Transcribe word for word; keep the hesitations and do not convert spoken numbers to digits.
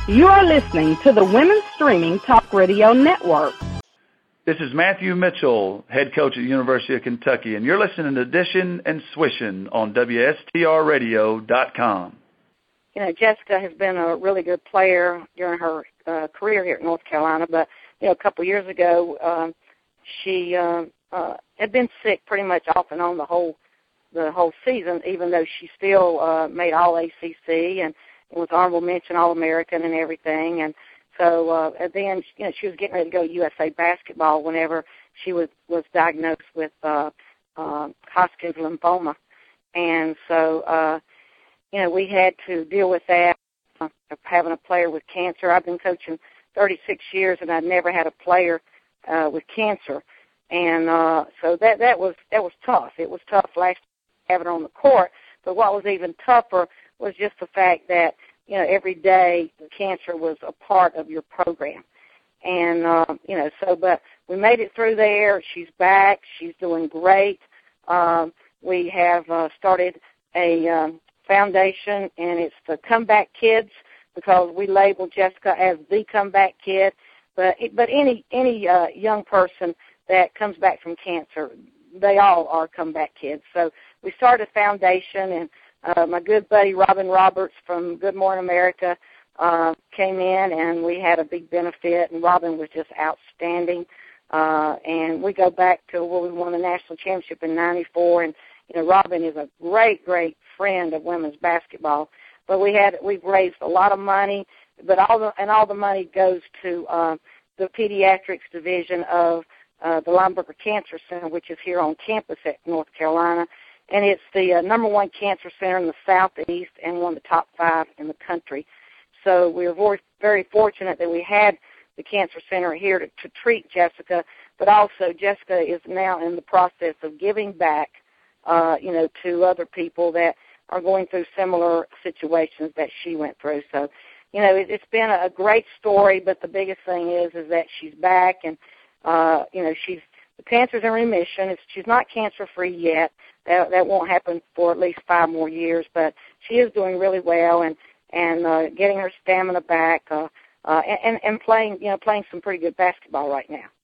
You are listening to the Women's Streaming Talk Radio Network. This is Matthew Mitchell, head coach at the University of Kentucky, and you're listening to Dishin' and Swishin' on W S T R radio dot com. You know, Jessica has been a really good player during her uh, career here at North Carolina, but, you know, a couple of years ago, um, she uh, uh, had been sick pretty much off and on the whole the whole season, even though she still uh, made All A C C and was honorable mention All-American and everything. And so uh, and then, you know, she was getting ready to go to U S A Basketball whenever she was, was diagnosed with uh, uh, Hodgkin's lymphoma. And so, uh, you know, we had to deal with that, uh, of having a player with cancer. I've been coaching thirty-six years, and I've never had a player uh, with cancer. And uh, so that that was that was tough. It was tough last having her on the court, but what was even tougher was just the fact that, you know, every day cancer was a part of your program. And, uh, you know, so, but we made it through there. She's back. She's doing great. Um, we have uh, started a um, foundation, and it's the Comeback Kids, because we label Jessica as the comeback kid. But but any any uh, young person that comes back from cancer, they all are comeback kids. So we started a foundation, and Uh, my good buddy Robin Roberts from Good Morning America uh, came in, and we had a big benefit, and Robin was just outstanding. Uh, and we go back to where we won the national championship in ninety-four, and, you know, Robin is a great, great friend of women's basketball. But we had, we've raised a lot of money, but all the, and all the money goes to uh, the pediatrics division of uh, the Lineberger Cancer Center, which is here on campus at North Carolina. And it's the uh, number one cancer center in the southeast and one of the top five in the country. So we were very, very fortunate that we had the cancer center here to, to treat Jessica, but also Jessica is now in the process of giving back, uh, you know, to other people that are going through similar situations that she went through. So, you know, it, it's been a great story, but the biggest thing is is that she's back, and, uh, you know, she's the cancer's in remission. It's, she's not cancer-free yet. That, that won't happen for at least five more years, but she is doing really well and, and uh, getting her stamina back uh, uh, and, and playing, you know, playing some pretty good basketball right now.